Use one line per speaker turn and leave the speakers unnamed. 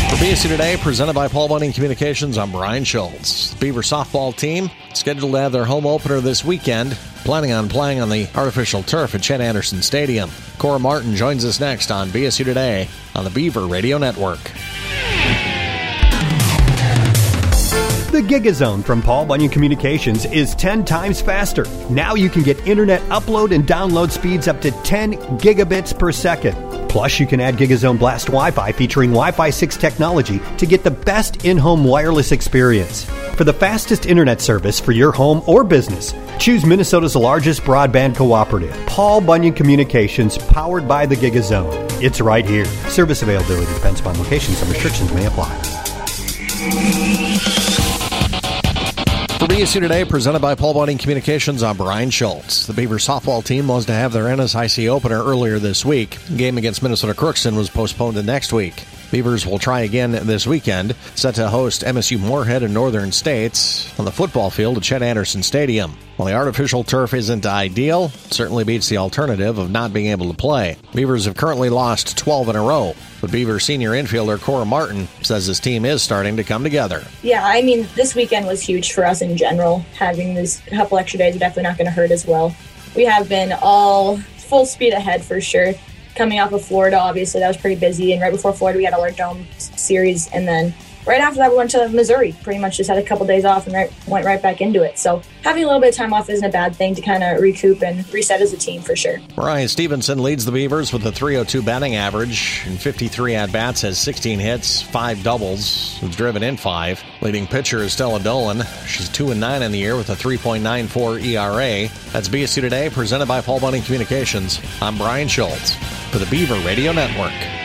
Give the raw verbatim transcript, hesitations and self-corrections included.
For B S U Today, presented by Paul Bunyan Communications, I'm Brian Schultz. The Beaver softball team scheduled to have their home opener this weekend, planning on playing on the artificial turf at Chet Anderson Stadium. Cora Martin joins us next on B S U Today on the Beaver Radio Network.
The GigaZone from Paul Bunyan Communications is ten times faster. Now you can get internet upload and download speeds up to ten gigabits per second. Plus, you can add GigaZone Blast Wi-Fi featuring Wi-Fi six technology to get the best in-home wireless experience. For the fastest internet service for your home or business, choose Minnesota's largest broadband cooperative, Paul Bunyan Communications, powered by the GigaZone. It's right here. Service availability depends upon location. Some restrictions may apply.
For B S U Today, presented by Paul Bunyan Communications, I'm Brian Schultz. The Beaver softball team was to have their N S I C opener earlier this week. The game against Minnesota Crookston was postponed to next week. Beavers will try again this weekend, set to host M S U Moorhead and Northern States on the football field at Chet Anderson Stadium. While the artificial turf isn't ideal, it certainly beats the alternative of not being able to play. Beavers have currently lost twelve in a row, but Beaver senior infielder Cora Martin says his team is starting to come together.
Yeah, I mean, this weekend was huge for us in general. Having these couple extra days are definitely not going to hurt as well. We have been all full speed ahead for sure. Coming off of Florida, obviously, that was pretty busy. And right before Florida, we had our Dome series. And then right after that, we went to Missouri. Pretty much just had a couple days off and right, went right back into it. So having a little bit of time off isn't a bad thing to kind of recoup and reset as a team for sure.
Mariah Stevenson leads the Beavers with a three oh two batting average and fifty-three at-bats, has sixteen hits, five doubles, has driven in five. Leading pitcher is Stella Dolan. She's two and nine in the year with a three point nine four E R A. That's B S U Today, presented by Paul Bunyan Communications. I'm Brian Schultz for the Beaver Radio Network.